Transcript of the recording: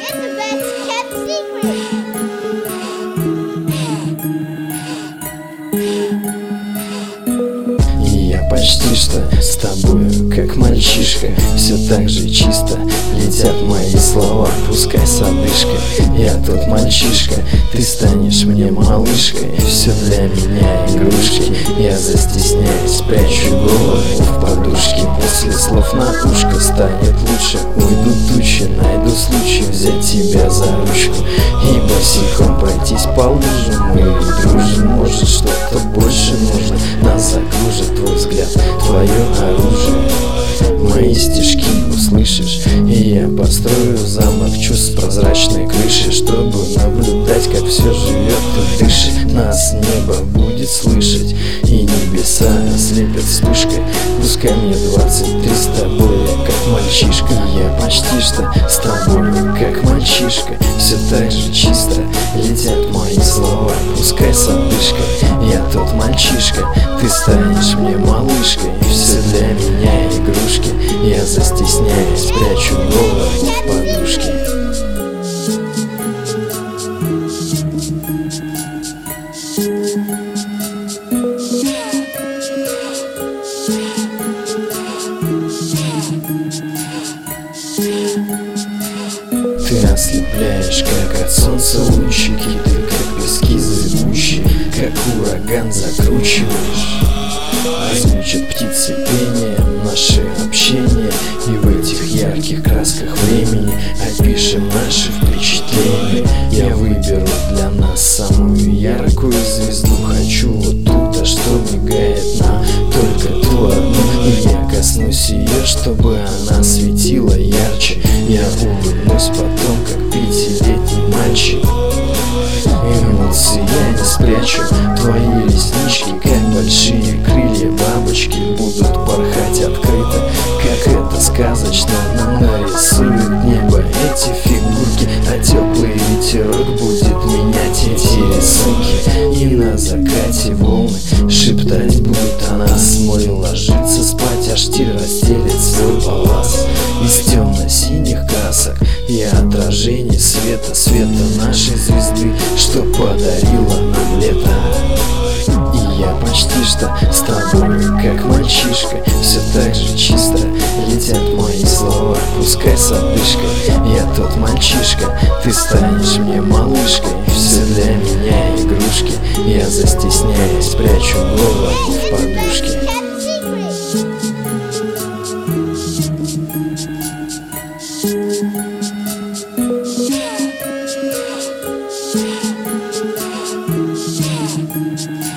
Get the best kept secret. Я почти что с тобою, как мальчишка. Все так же чисто летят мои слова, пускай с одышкой. Я тот мальчишка, ты станешь мне малышкой. Все для меня игрушки, я застесняюсь, прячу голову в подушке. После слов на ушко станет лучше. Уйдут тучи, найду случай взять тебя за ручку и босиком пройтись по лужам. Мы дружим, может что-то больше нужно. Нас закружит твой взгляд, твое оружие. Мои стишки услышишь, и я построю замок чувств с прозрачной крыши, чтобы наблюдать, как все живет и дышит. Нас небо будет слышать, и небеса ослепят вспышкой. Пускай мне 23 с тобой, как мальчишка. Я почти что с тобой, как мальчишка. Все так же чисто летят мои слова, пускай с одышкой. Я тот мальчишка, ты станешь мне малышкой. Все для меня игрушки, я застесняюсь, прячу голову в подушке. Ты ослепляешь, как от солнца лучики. Ты как пески зыбучие, как ураган закручиваешь. Озвучат птицы пением наше общение, и в этих ярких красках времени опишем наши впечатления. Я выберу для нас самую яркую звезду. Хочу вот ту, что мигает нам только ту одну. И я коснусь ее, чтобы она светила ярче. Я улыбнусь потом, как 5-летний мальчик. Эмоции я не спрячу, твои реснички, как большие крылья бабочки, будут порхать открыто, как это сказочно нам нарисует небо эти фигурки. А теплый ветерок будет менять эти рисунки, и на закате волны шептать будут о нас. Море ложится спать, а штиль расстелит свой палас из темно-синих красок и отражений света, света нашей звезды, что подарила нам лето. И я почти что с тобой, как мальчишка. Все так же чисто летят мои слова, пускай с одышкой. Я тот мальчишка, ты станешь мне малышкой. Все для меня игрушки, я застесняюсь, прячу голову в подушке. Kept secret.